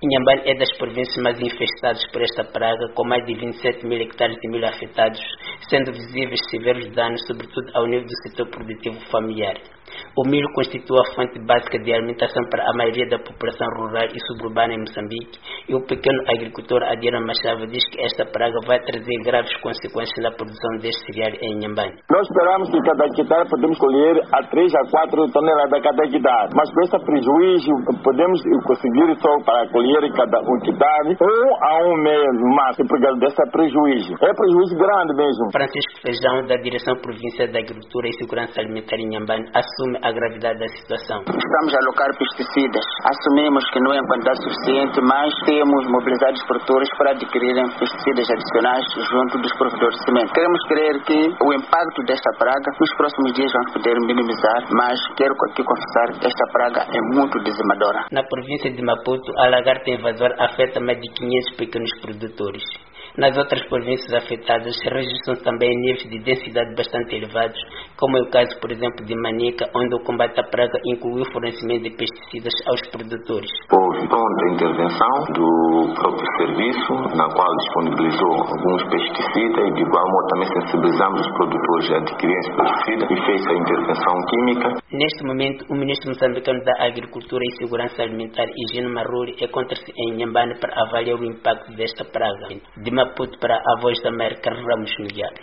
Inhambane é das províncias mais infestadas por esta praga, com mais de 27 mil hectares de milho afetados, sendo visíveis severos danos, sobretudo ao nível do setor produtivo familiar. O milho constitui a fonte básica de alimentação para a maioria da população rural e suburbana em Moçambique, e o pequeno agricultor Adriano Machado diz que esta praga vai trazer graves consequências na produção deste cereal em Inhambane. Nós esperamos que cada hectare podemos colher a 3 a 4 toneladas cada hectare, mas com esse prejuízo podemos conseguir só para colher cada hectare 1 a 1,5 no máximo, por causa desse prejuízo. É prejuízo grande mesmo. Francisco Feijão, da Direção Provincial da Agricultura e Segurança Alimentar em Inhambane, assume a gravidade da situação. Estamos a alocar pesticidas. Assumimos que não é em quantidade suficiente, mas temos mobilizado os produtores para adquirirem pesticidas adicionais junto dos provedores de semente. Queremos crer que o impacto desta praga nos próximos dias vamos poder minimizar, mas quero aqui confessar que esta praga é muito dizimadora. Na província de Maputo, a lagarta invasora afeta mais de 500 pequenos produtores. Nas outras províncias afetadas, registram também níveis de densidade bastante elevados, como é o caso, por exemplo, de Manica, onde o combate à praga inclui o fornecimento de pesticidas aos produtores. Houve pronta intervenção do próprio serviço, na qual disponibilizou alguns pesticidas e, de igual modo, também sensibilizamos os produtores a adquirirem esses pesticidas e fez a intervenção química. Neste momento, o ministro moçambicano da Agricultura e Segurança Alimentar, Higino Marruri, encontra-se em Inhambane para avaliar o impacto desta praga. De Maputo para a Voz da América, Ramos Miguel.